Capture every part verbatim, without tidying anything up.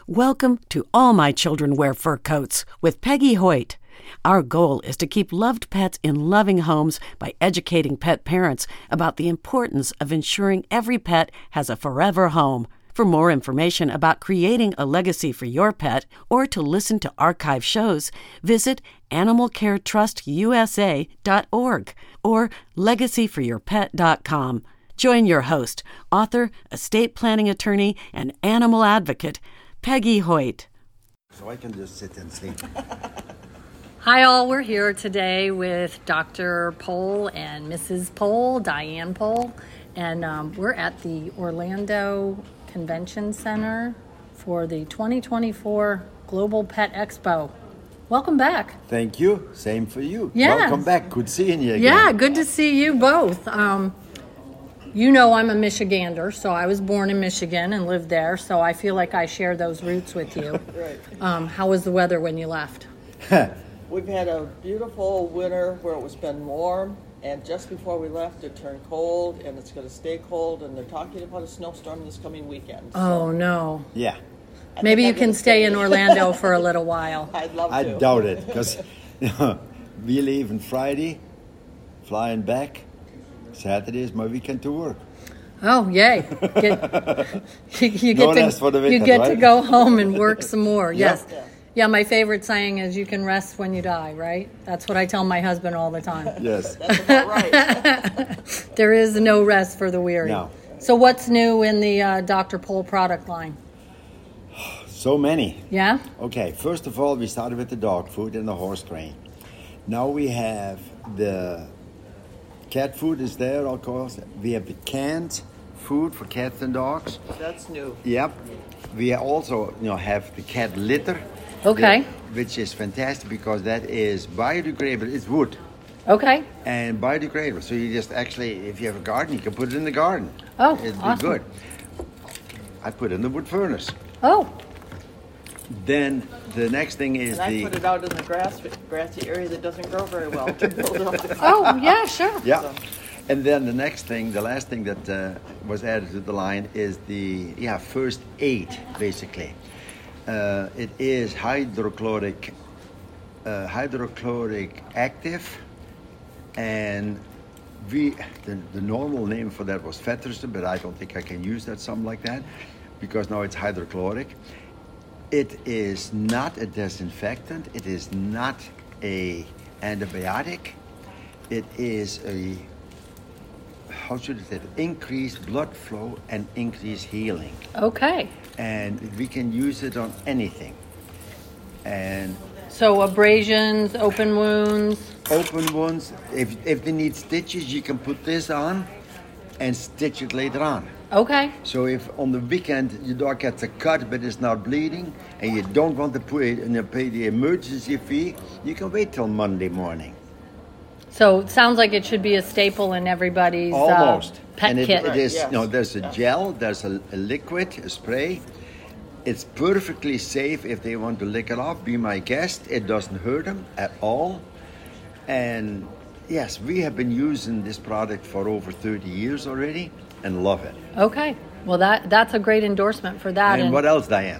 Welcome to All My Children Wear Fur Coats with Peggy Hoyt. Our goal is to keep loved pets in loving homes by educating pet parents about the importance of ensuring every pet has a forever home. For more information about creating a legacy for your pet or to listen to archive shows, visit animal care trust u s a dot org or legacy for your pet dot com. Join your host, author, estate planning attorney, and animal advocate, Peggy Hoyt. So I can just sit and sleep. Hi all, we're here today with Doctor Pohl and Missus Pohl, Diane Pohl, and um, we're at the Orlando Convention Center for the twenty twenty-four Global Pet Expo. Welcome back. Thank you. Same for you. Yes. Welcome back. Good seeing you again. Yeah, good to see you both. Um, you know I'm a Michigander, so I was born in Michigan and lived there, so I feel like I share those roots with you. Right. Um, how was the weather when you left? We've had a beautiful winter where it was been warm, and just before we left it turned cold, and it's going to stay cold, and they're talking about a snowstorm this coming weekend. So Oh, no. Yeah. I Maybe think you I'm can gonna stay in Orlando for a little while. I'd love I to. doubt it because we leave on Friday, flying back. Saturday is my weekend to work. Oh, yay. Get, you, you No get, rest for the to, you wicked, get to right? go home and work some more. Yep. Yes. Yeah. Yeah, my favorite saying is you can rest when you die, right? That's what I tell my husband all the time. Yes. That's about right. There is no rest for the weary. No. So what's new in the uh, Doctor Pohl product line? So many. Yeah? Okay, first of all, we started with the dog food and the horse grain. Now we have the cat food is there, of course. We have the canned food for cats and dogs. That's new. Yep. We also, you know, have the cat litter. Okay. the- which is fantastic because that is biodegradable. It's wood Okay. and biodegradable. So you just actually, if you have a garden, you can put it in the garden. Oh, It'd be awesome. good. I put it in the wood furnace. Oh, Then the next thing is And I the put it out in the grass, grassy area that doesn't grow very well to build up the oh, yeah, sure. yeah. So- And then the next thing, the last thing that uh, was added to the line is the yeah first aid basically. Uh, it is hydrochloric, uh, hydrochloric active, and we the, the normal name for that was Fetters, but I don't think I can use that something like that because now it's hydrochloric. It is not a disinfectant. It is not a antibiotic. It is a how should I say it? Increase blood flow and increase healing. Okay. And we can use it on anything. And So abrasions, open wounds. open wounds, if, if they need stitches, you can put this on and stitch it later on. Okay. So if on the weekend your dog gets a cut but it's not bleeding and you don't want to pay, and pay the emergency fee, you can wait till Monday morning. So it sounds like it should be a staple in everybody's Almost. Uh, pet and it, kit. it is, Right, you know, yes. there's a gel, there's a, a liquid, a spray. It's perfectly safe if they want to lick it off. Be my guest. It doesn't hurt them at all. And yes, we have been using this product for over thirty years already and love it. Okay. Well, that that's a great endorsement for that. And what else, Diana?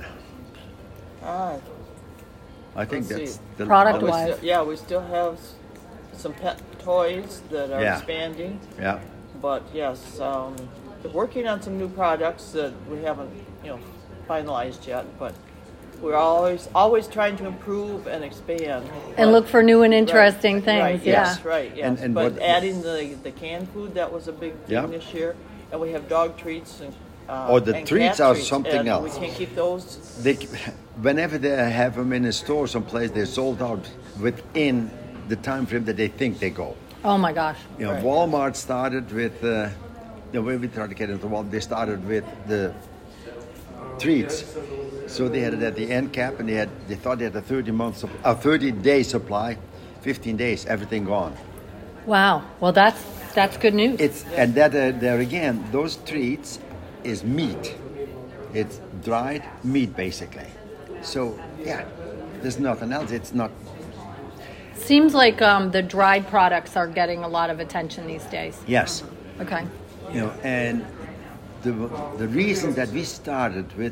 Ah, I think Let's that's see. the Product the- we wise. still, yeah, we still have s- some pet toys that are Yeah. expanding. Yeah. But yes, um, we're working on some new products that we haven't, you know, finalized yet. But we're always always trying to improve and expand. And But- look for new and interesting right, things. Right, yeah. yes, right, yes. And- and but what- adding the the canned food, that was a big thing Yeah. this year. And we have dog treats and. Uh, Oh, the and treats cat are treats, something and else. We can't keep those. They, whenever they have them in a store someplace, they're sold out within the time frame that they think they go. Oh my gosh. You know, Right. Walmart started with, uh, the way we tried to get into Walmart, they started with the treats. So they had it at the end cap, and they had they thought they had a thirty month, sup- a thirty day supply, fifteen days, everything gone. Wow. Well, that's that's good news. It's and that uh, there again, those treats is meat. It's dried meat basically. So yeah, there's nothing else. It's not. Seems like um, the dried products are getting a lot of attention these days. Yes. Okay. You know, and the the reason that we started with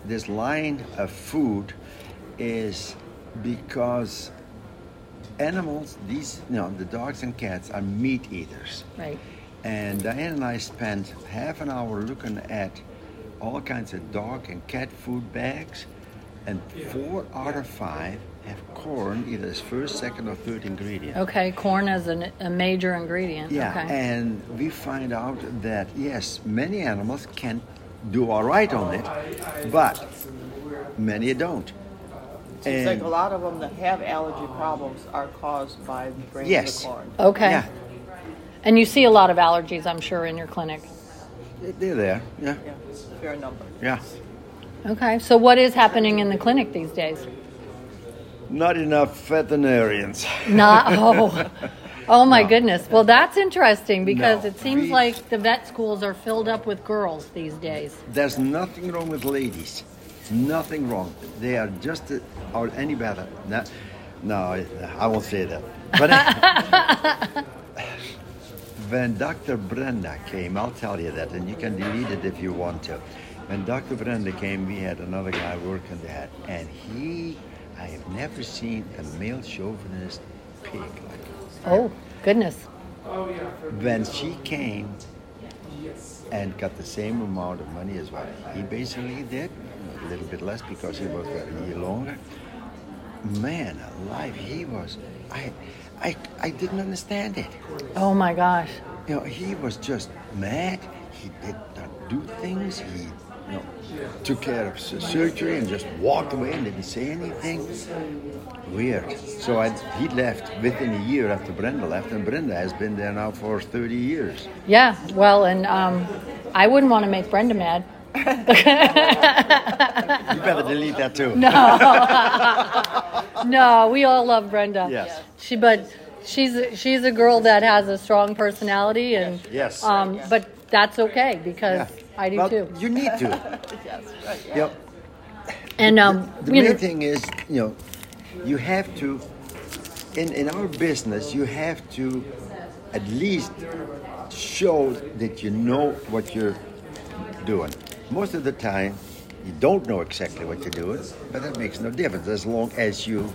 this line of food is because animals, these, you know, the dogs and cats are meat eaters. Right. And Diane and I spent half an hour looking at all kinds of dog and cat food bags, and four out of five have corn either as first, second, or third ingredient. Okay, corn as an, a major ingredient. Yeah, Okay. and we find out that, yes, many animals can do all right on it, but many don't. Seems like a lot of them that have allergy problems are caused by the grain Yes. of the corn. Okay. Yeah, And you see a lot of allergies, I'm sure, in your clinic. they're there. Yeah, Yeah, fair number. yeah. Okay. So what is happening in the clinic these days? Not enough veterinarians. Not. Oh. Oh my goodness. Well, that's interesting because No, it seems we- like the vet schools are filled up with girls these days. There's nothing wrong with ladies. Nothing wrong. They are just uh, or any better. No, no, I, I won't say that. But when Doctor Brenda came, I'll tell you that, and you can delete it if you want to. When Doctor Brenda came, we had another guy working there, and he, I have never seen a male chauvinist pig like this. Oh, goodness. When she came and got the same amount of money as what he basically did, a little bit less because he worked there a year longer. Man alive, he was, I, I, I didn't understand it. Oh my gosh. You know, he was just mad. He did not do things. He, you know, took care of s- surgery and just walked away and didn't say anything. Weird. So I, he left within a year after Brenda left, and Brenda has been there now for thirty years. Yeah. Well, and um, I wouldn't want to make Brenda mad. You better delete that too. No, we all love Brenda. Yes. She, but she's she's a girl that has a strong personality, and Yes. um, but that's okay because Yeah. I do Well, too. You need to. Yes, right. Yeah. Yep. And um, The you main know, thing is, you know, you have to, in, in our business, you have to at least show that you know what you're doing. Most of the time, you don't know exactly what you're doing, but that makes no difference as long as you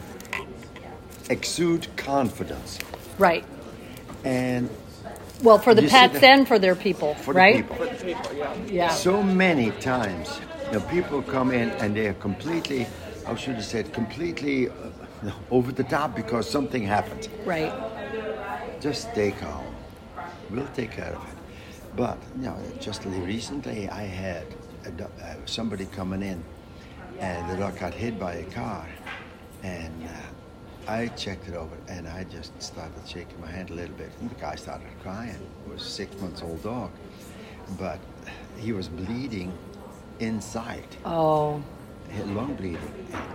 exude confidence. right. And Well, for the You see pets the- and for their people, for the right? people. For the people, yeah. Yeah. So many times, you know, people come in and they are completely, I should have said, completely uh, over the top because something happened. Right. Just stay calm. We'll take care of it. But, you know, just recently I had a, do- uh, somebody coming in and the dog got hit by a car. And uh, I checked it over and I just started shaking my hand a little bit. And the guy started crying. It was a six months old dog. But he was bleeding inside. Oh. He had lung bleeding.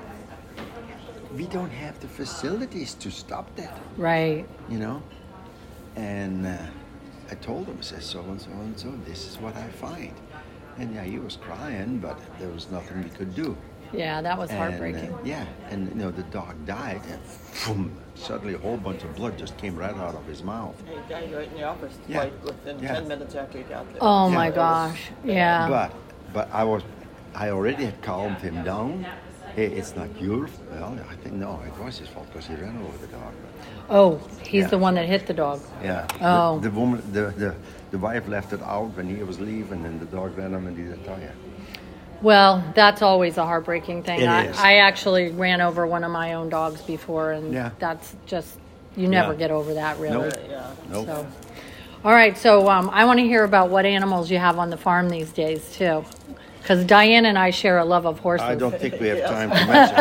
We don't have the facilities to stop that, Right. you know? And uh, I told him, I said, so and so and so, this is what I find. And yeah, he was crying, but there was nothing we could do. Yeah, that was And, heartbreaking. uh, yeah, and you know, the dog died, and boom, suddenly a whole bunch of blood just came right out of his mouth. He died right in the office, Yeah. like within Yeah. ten minutes after he got there. Oh Yeah. my It gosh. Yeah. But but I was, I already had calmed him down. Hey, it's not your, well, I think, no, it was his fault because he ran over the dog. Oh, he's Yeah. the one that hit the dog. Yeah. Oh. The, the woman, the, the, the wife left it out when he was leaving, and the dog ran him and he didn't tell you. Well, that's always a heartbreaking thing. It I, is. I actually ran over one of my own dogs before, and Yeah. that's just, you never Yeah. get over that, really. Nope. Yeah. Nope. So, all right, so um, I want to hear about what animals you have on the farm these days, too. Because Diane and I share a love of horses. I don't think we have time to mention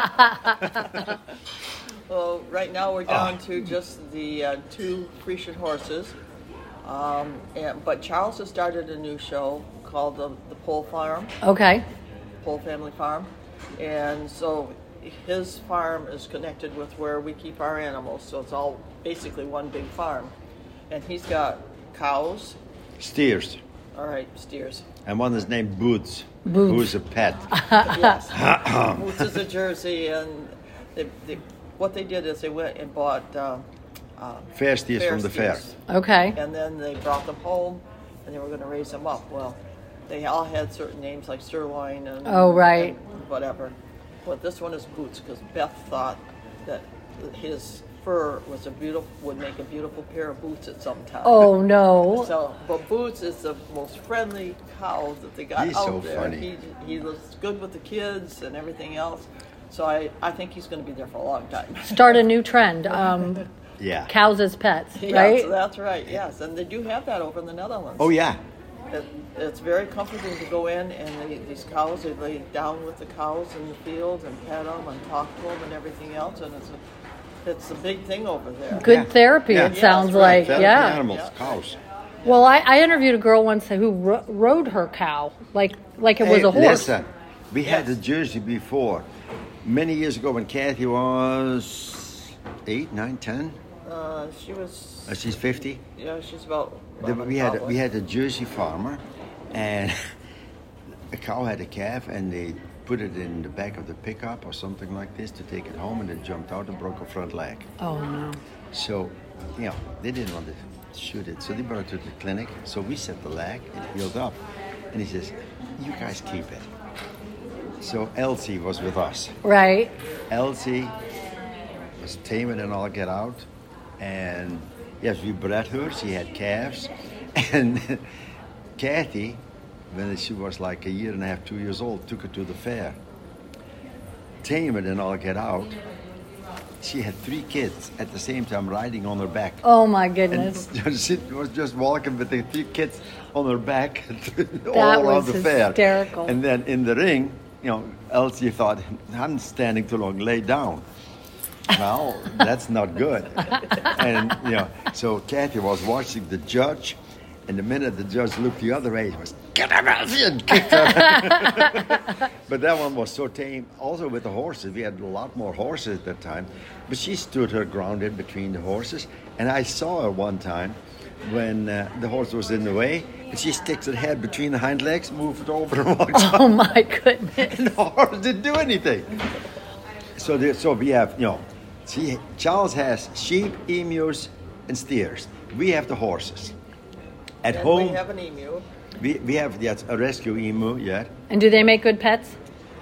it all. Well, right now we're down Ah. to just the uh, two Frisian horses. Um, and, but Charles has started a new show called the, the Pole Farm, Okay. Pole Family Farm. And so his farm is connected with where we keep our animals. So it's all basically one big farm. And he's got cows, Steers. all right, steers. And one is named Boots, Boots. who's a pet. Yes. Boots is a Jersey, and they, they, what they did is they went and bought uh, uh, Fair steers fair from the fair. steers. Okay. And then they brought them home, and they were going to raise them up. Well, they all had certain names like sirloin and Oh, right. and whatever. But this one is Boots because Beth thought that his fur was a beautiful would make a beautiful pair of boots at some time. Oh no. So, but Boots is the most friendly cow that they got He's out so there. funny. He he looks good with the kids and everything else. So I, I think he's going to be there for a long time. Start a new trend. Um, Yeah. cows as pets, Yeah, right? so that's right. Yes, and they do have that over in the Netherlands. Oh yeah. It, it's very comforting to go in, and they, these cows, they lay down with the cows in the field and pet them and talk to them and everything else, and it's a, it's a big thing over there. Good Yeah. therapy, Yeah. it Yeah, sounds that's right. like. Therapy Yeah. Animals, Yeah. cows. Well, I, I interviewed a girl once who ro- rode her cow like like it was Hey, a horse. Listen, we had Yes. the Jersey before. Many years ago when Kathy was eight, nine, ten. Uh, she was, Uh, she's fifty. yeah, she's about. The- eleven we had probably. we had a Jersey farmer, and a cow had a calf, and they put it in the back of the pickup or something like this to take it home, and it jumped out and broke a front leg. Oh no. So, you know, they didn't want to shoot it, so they brought it to the clinic. So we set the leg, it healed up, and he says, "You guys keep it." So Elsie was with us. Right. Elsie was taming and all get out, and yes, we bred her. She had calves, and Kathy, when she was like a year and a half, two years old, took her to the fair. Tame it and all get out. She had three kids at the same time riding on her back. Oh my And goodness. she was just walking with the three kids on her back all That around was the fair. hysterical. And then in the ring, you know, Elsie thought, I'm standing too long, lay down. Well, that's not good. And, you know, so Kathy was watching the judge, and the minute the judge looked the other way, he was, get her, Elsie, and kicked her. But that one was so tame. Also with the horses, we had a lot more horses at that time. But she stood her ground in between the horses. And I saw her one time when uh, the horse was in the way, and she sticks her head between the hind legs, moved it over and walks out. Oh my goodness. And the horse didn't do anything. So, there, so we have, you know, see, Charles has sheep, emus, and steers. We have the horses. At And home, we have an emu. we, we have yes, a rescue emu, yeah. And do they make good pets?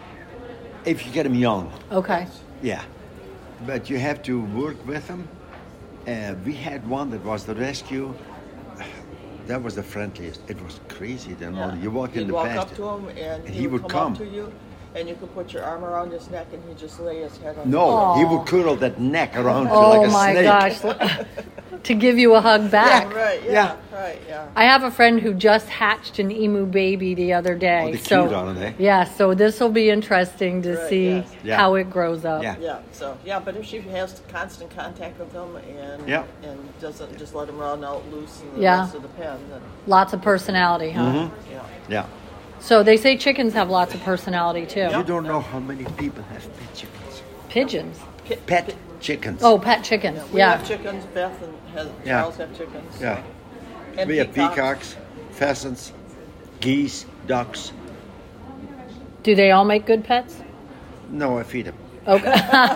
If you get them young, Okay. yeah. But you have to work with them. Uh, we had one that was the rescue. That was the friendliest. It was crazy. Then Yeah. you walk in You'd the walk pasture. up to him, and, And he, he would, would come, come. up to you, and you could put your arm around his neck, and he'd just lay his head on. No, he Aw. would curl that neck around you Oh like a my snake. gosh. To give you a hug back. Yeah, right. Yeah, Yeah. right. Yeah. I have a friend who just hatched an emu baby the other day. Oh, they're so cute, aren't they? yeah, so this will be interesting to Right, see yes. Yeah. how it grows up. Yeah. Yeah. So yeah, but if she has constant contact with them and Yeah. and doesn't just let them run out loose in the Yeah. rest of the pen, then Lots of personality, huh? Mm-hmm. yeah. Yeah. So they say chickens have lots of personality too. You don't know how many people have pet chickens. Pigeons. Pi- Pet pi- chickens. Oh, pet chickens. We Yeah. have chickens. Beth and has, Yeah. Charles have chickens. Yeah. And We have peacocks, pheasants, geese, ducks. Do they all make good pets? No, I feed them. Okay.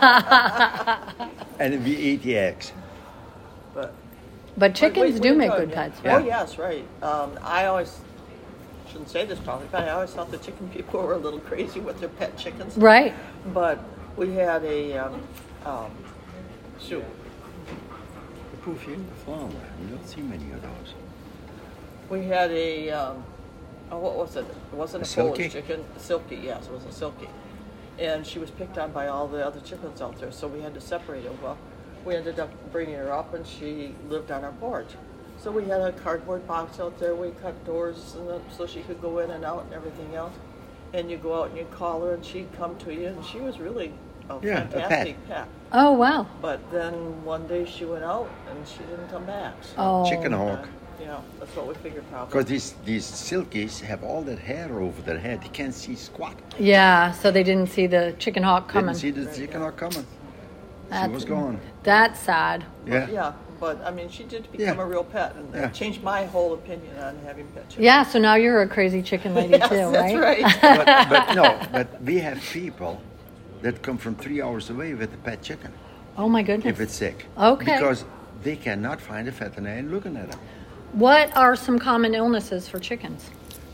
And we eat the eggs. But But but chickens we- do we make enjoy good them. pets, Yeah. right? Oh yes, right. Um, I always shouldn't say this probably, but I always thought the chicken people were a little crazy with their pet chickens. Right. But we had a um, um, shoot. The proof in the flower. You don't see many of those. We had a um, oh, what was it? It wasn't a, A silky? Polish chicken. A silky, yes, it was a silky. And she was picked on by all the other chickens out there, so we had to separate her. Well, we ended up bringing her up, and she lived on our porch. So we had a cardboard box out there. We cut doors and the, so she could go in and out and everything else. And you go out and you call her, and she'd come to you, and she was really a Yeah, a pet. fantastic pet. Oh, wow. But then one day she went out, and she didn't come back. So, Oh. Chicken uh, hawk. you know, that's what we figured probably. Because these, these silkies have all that hair over their head. They can't see squat. Yeah, so they didn't see the chicken hawk coming. Didn't see the chicken hawk coming. She That's- was gone. That's sad. Yeah. Yeah, but I mean, she did become Yeah. a real pet, and Yeah. that changed my whole opinion on having pet chickens. Yeah, so now you're a crazy chicken lady Yes, too, that's right? right. but, but no, but we have people that come from three hours away with a pet chicken Oh my goodness. if it's sick. Okay. Because they cannot find a veterinarian looking at them. What are some common illnesses for chickens?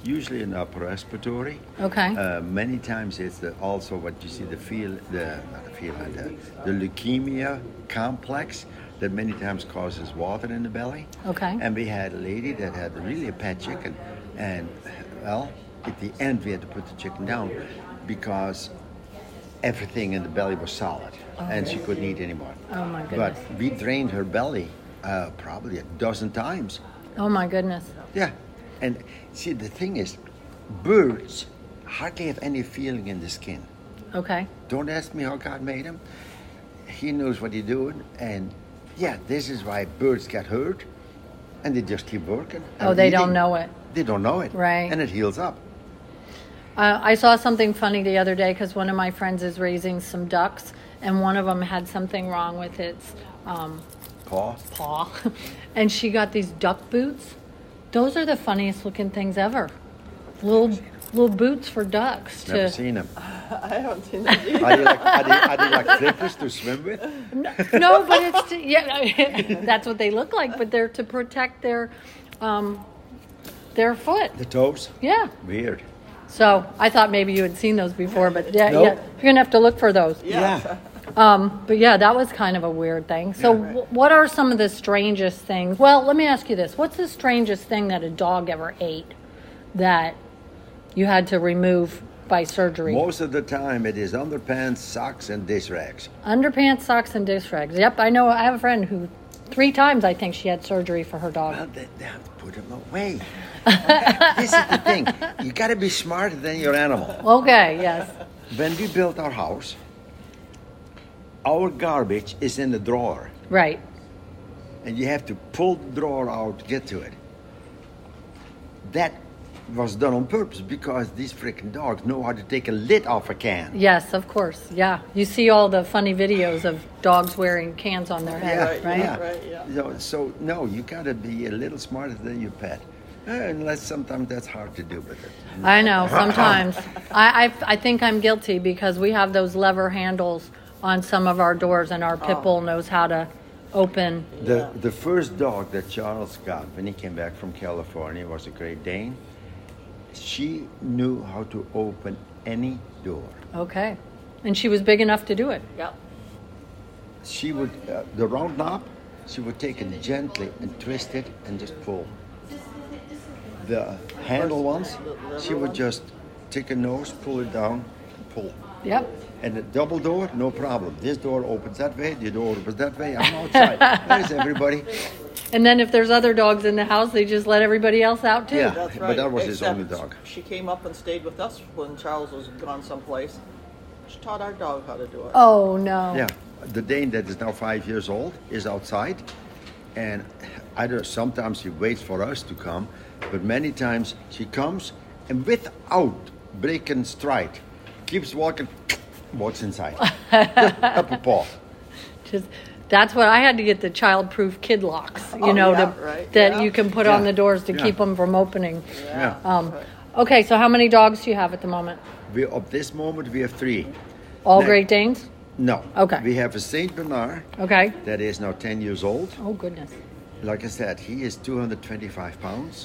usually in upper respiratory. Okay. Uh, many times it's the, also what you see the feel the not the feel the, the leukemia complex that many times causes water in the belly. Okay. And we had a lady that had really a pet chicken, and well, at the end we had to put the chicken down because everything in the belly was solid, Oh. and she couldn't eat anymore. Oh my goodness. But we drained her belly uh, probably a dozen times. Oh my goodness. Yeah, and see the thing is, birds hardly have any feeling in the skin. Okay. Don't ask me how God made them. He knows what he's doing, and yeah, this is why birds get hurt, and they just keep working. Oh, and they eating. don't know it. They don't know it. Right. And it heals up. Uh, I saw something funny the other day because one of my friends is raising some ducks, and one of them had something wrong with its um, Paw. paw, and she got these duck boots. Those are the funniest looking things ever. Little little boots for ducks. Never To, seen them. I haven't seen that either. Are they like, are they, are they like flippers to swim with? no, but it's to, yeah, that's what they look like. But they're to protect their um, their foot. The toes? Yeah. Weird. So I thought maybe you had seen those before, but yeah, Nope. yeah you're gonna have to look for those. Yeah. Um, but yeah, that was kind of a weird thing. So, Yeah. w- what are some of the strangest things? Well, let me ask you this: what's the strangest thing that a dog ever ate that you had to remove by surgery? Most of the time it is underpants, socks, and dish rags. Underpants, socks, and dish rags. Yep, I know. I have a friend who three times I think she had surgery for her dog. Well, they, they have to put them away. This is the thing. You got to be smarter than your animal. Okay, yes. When we built our house, our garbage is in the drawer, Right. and you have to pull the drawer out to get to it. That was done on purpose because these freaking dogs know how to take a lid off a can. Yes, of course. Yeah. You see all the funny videos of dogs wearing cans on their head, Yeah, right? right, yeah. right, yeah. So, so no, you got to be a little smarter than your pet. Uh, unless sometimes that's hard to do with it. I know. Sometimes I, I I think I'm guilty because we have those lever handles on some of our doors, and our pit Oh. bull knows how to open. The the first dog that Charles got when he came back from California was a Great Dane. She knew how to open any door. Okay, and she was big enough to do it. Yep. She would uh, the round knob. She would take it gently and twist it and just pull. The handle ones, she would just take a nose, pull it down, pull. Yep. And the double door, no problem. This door opens that way, the door opens that way. I'm outside. There's everybody. And then if there's other dogs in the house, they just let everybody else out too. Yeah. That's but right. that was his Except only dog. She came up and stayed with us when Charles was gone someplace. She taught our dog how to do it. Oh no. Yeah, the Dane that is now five years old is outside, and I don't. Sometimes she waits for us to come, but many times she comes and without breaking stride, keeps walking, walks inside, up a paw. Just that's what I had to get the child-proof kid locks. You Oh, know, yeah, to, right, that yeah. you can put on Yeah, the doors to yeah. keep them from opening. Yeah. Um, okay, so how many dogs do you have at the moment? We at this moment we have three. All Next- Great Danes? No. Okay. We have a Saint Bernard Okay. that is now ten years old. Oh goodness. Like I said, he is two hundred twenty-five pounds.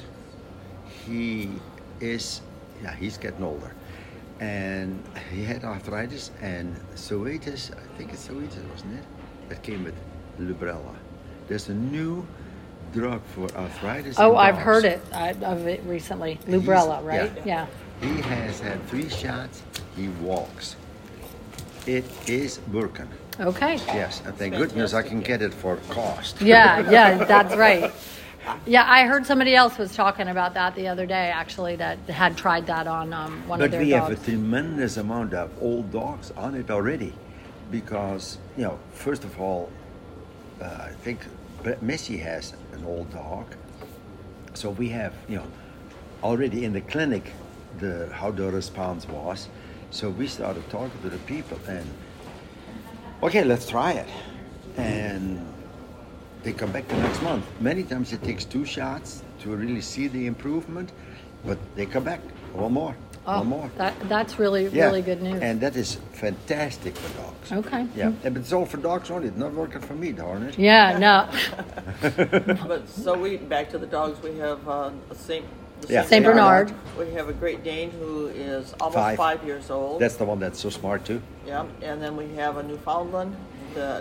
He is, yeah, he's getting older. And he had arthritis and Zoetis, I think it's Zoetis, wasn't it? That came with Librela. There's a new drug for arthritis. Oh, in I've dogs. heard it I, of it recently. Lubrella, right? yeah. Yeah. He has had three shots. He walks. It is working. Okay. Yes, and thank goodness I can get it for cost. Yeah, yeah, that's right. Yeah, I heard somebody else was talking about that the other day, actually, that had tried that on um, one But of their we have dogs. a tremendous amount of old dogs on it already, because you know, first of all, uh, I think Missy has an old dog, so we have you know already in the clinic the how the response was. So we started talking to the people and okay, let's try it, and they come back the next month. Many times it takes two shots to really see the improvement, but they come back one more, Oh, one more. that, that's really, Yeah, really good news. and that is fantastic for dogs. Okay. Yeah, and it's all for dogs only. It's not working for me, darn it. Yeah, no. But so we back to the dogs. We have uh, a Saint Yeah, Saint Bernard. We have a Great Dane who is almost Five. five, years old. That's the one that's so smart too. Yeah, and then we have a Newfoundland that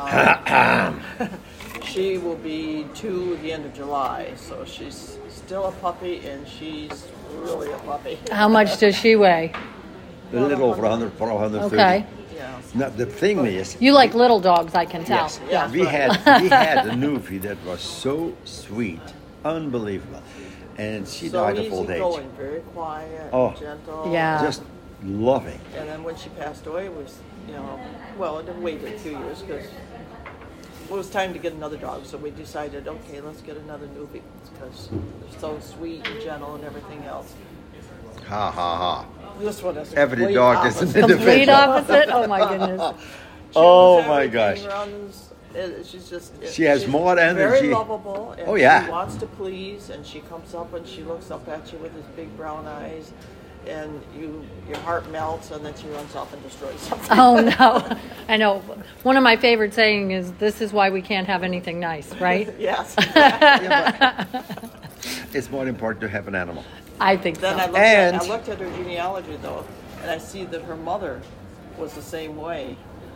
um, she will be two at the end of July. So she's still a puppy, and she's really a puppy. How much does she weigh? A little over one hundred, probably one hundred thirty. Okay. Yeah. Now, the thing is, You like little dogs, I can tell. yes, Yeah. we had we had a Newfie that was so sweet, unbelievable, and she So died of easy old age. going, very quiet, Oh. gentle. Yeah. Just loving. And then when she passed away, it was, you know, well, it waited a few years because it was time to get another dog. So we decided, okay, let's get another Newfie because they're so sweet and gentle and everything else. Ha ha ha. This one is a Every complete dog is an opposite. Complete individual. opposite? Oh my goodness. She Oh, loves my everything, gosh. Runs, it- she's just. She has she's more energy. Very lovable. And Oh, yeah. She wants to please, and she comes up and she looks up at you with his big brown eyes, and you your heart melts, and then she runs off and destroys something. Oh no. I know. One of my favorite saying is, "This is why we can't have anything nice," right? Yes. Yeah, but it's more important to have an animal. I think Then I so. looked, at, And- I looked at her genealogy though, and I see that her mother was the same way,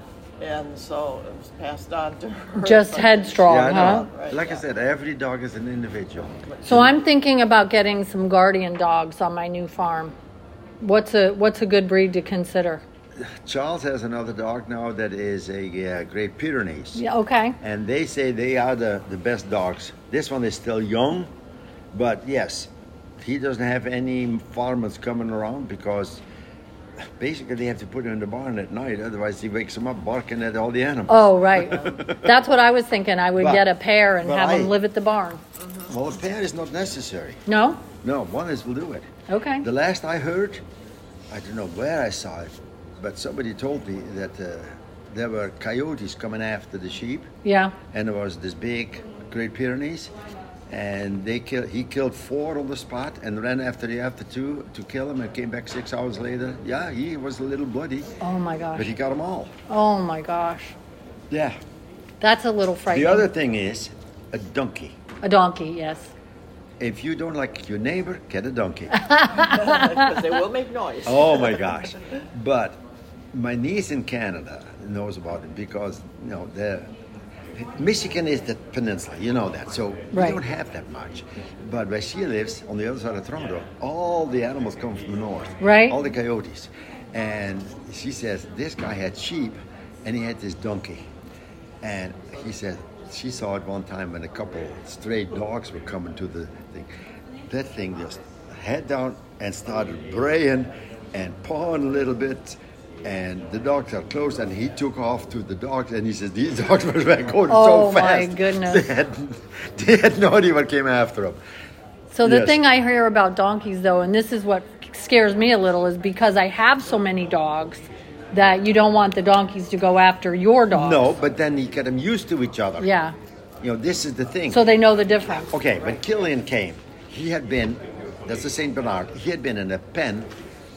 and so it was passed on to her. Just But- headstrong, Yeah, I huh? know. Right, Like I yeah. said, every dog is an individual. So I'm thinking about getting some guardian dogs on my new farm. What's a what's a good breed to consider? Charles has another dog now that is a uh, Great Pyrenees. Yeah, okay. And they say they are the, the best dogs. This one is still young, but yes, he doesn't have any farmers coming around because basically they have to put him in the barn at night. Otherwise, he wakes them up barking at all the animals. Oh, right. That's what I was thinking. I would But- get a pair and but have I- them live at the barn. Well, a pair is not necessary. No? No, one is will do it. Okay. The last I heard, I don't know where I saw it, but somebody told me that uh, there were coyotes coming after the sheep, Yeah. and there was this big Great Pyrenees, and they kill, he killed four on the spot and ran after the after two to kill him and came back six hours later. Yeah, he was a little bloody, Oh my but gosh. he got them all. Oh my gosh. Yeah. That's a little frightening. The other thing is a donkey. A donkey, yes. If you don't like your neighbor, get a donkey. Because they will make noise. Oh my gosh. But my niece in Canada knows about it because, you know, the Michigan is the peninsula, you know that. So we Right. don't have that much. But where she lives, on the other side of Toronto, all the animals come from the north. Right. All the coyotes. And she says, this guy had sheep and he had this donkey. And he said, she saw it one time when a couple stray dogs were coming to the thing. That thing just head down and started braying and pawing a little bit. And the dogs are close, and he took off to the dogs, and he says, these dogs were going Oh, so fast. my goodness. They had, they had no idea what came after them. So the Yes. thing I hear about donkeys, though, and this is what scares me a little, is because I have so many dogs that you don't want the donkeys to go after your dogs. No, but then you get them used to each other. Yeah. You know, this is the thing. So they know the difference. Okay, when Killian came, he had been, that's the Saint Bernard, he had been in a pen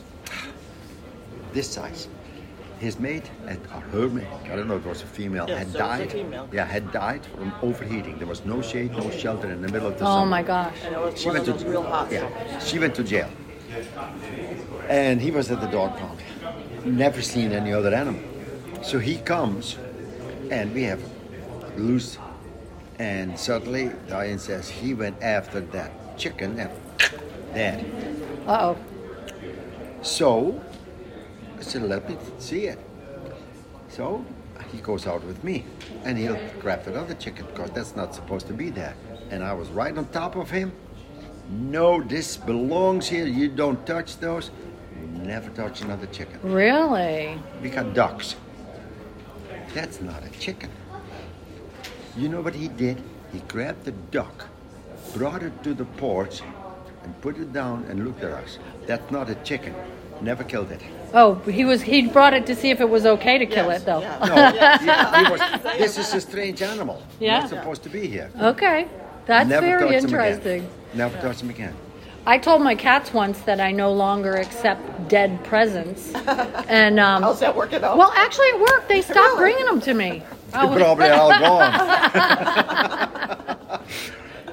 this size. His mate, had, or her mate, I don't know if it was a female, Yes, had it was a died. female. Yeah, had died from overheating. There was no shade, no shelter in the middle of the Oh summer. my gosh. And it was She one went of to those real hot yeah, summers. she went to jail, and he was at the dog pound. Never seen any other animal, so he comes, and we have loose, and suddenly Diane says he went after that chicken and dead. Uh-oh. So I said, let me see it. So he goes out with me, and he'll grab that other chicken because that's not supposed to be there. And I was right on top of him. No, this belongs here. You don't touch those. You never touch another chicken. Really? We got ducks. That's not a chicken. You know what he did? He grabbed the duck, brought it to the porch, and put it down and looked at us. That's not a chicken. Never killed it. Oh, he was he brought it to see if it was okay to kill Yes, it, though. yeah. No, he- he was- this is a strange animal. Yeah. Not supposed to be here. Okay. That's Never very touch him interesting. again. Never touch him again. I told my cats once that I no longer accept dead presents. And um How's that working out? well, actually it worked. They stopped bringing them to me. I They're was- probably all gone.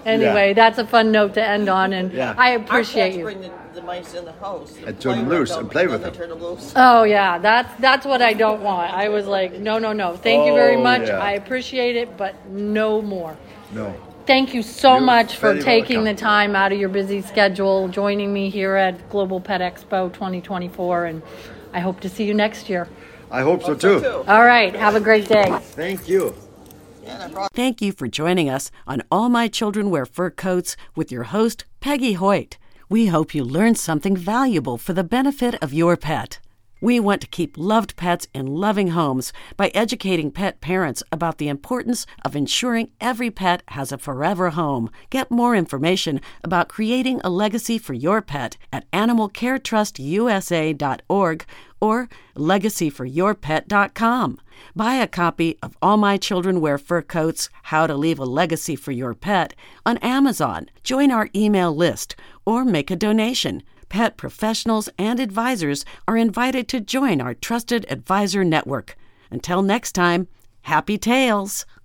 Anyway, Yeah. that's a fun note to end on, and Yeah. I Our appreciate cats you. bring the, the mice in the house And turn them play loose them, and play then with they them. Turn them loose. Oh yeah, that's that's what I don't want. I was like, no, no, no. Thank you very Oh, much. yeah. I appreciate it, but no more. No. Thank you so You're much for very taking welcome. the time out of your busy schedule, joining me here at Global Pet Expo twenty twenty-four, and I hope to see you next year. I hope so Hope so, too. too. All right, have a great day. Thank you. Yeah, and I brought Thank you for joining us on All My Children Wear Fur Coats with your host, Peggy Hoyt. We hope you learned something valuable for the benefit of your pet. We want to keep loved pets in loving homes by educating pet parents about the importance of ensuring every pet has a forever home. Get more information about creating a legacy for your pet at animal care trust u s a dot org or legacy for your pet dot com. Buy a copy of All My Children Wear Fur Coats, How to Leave a Legacy for Your Pet on Amazon. Join our email list or make a donation. Pet professionals and advisors are invited to join our trusted advisor network. Until next time, happy tails!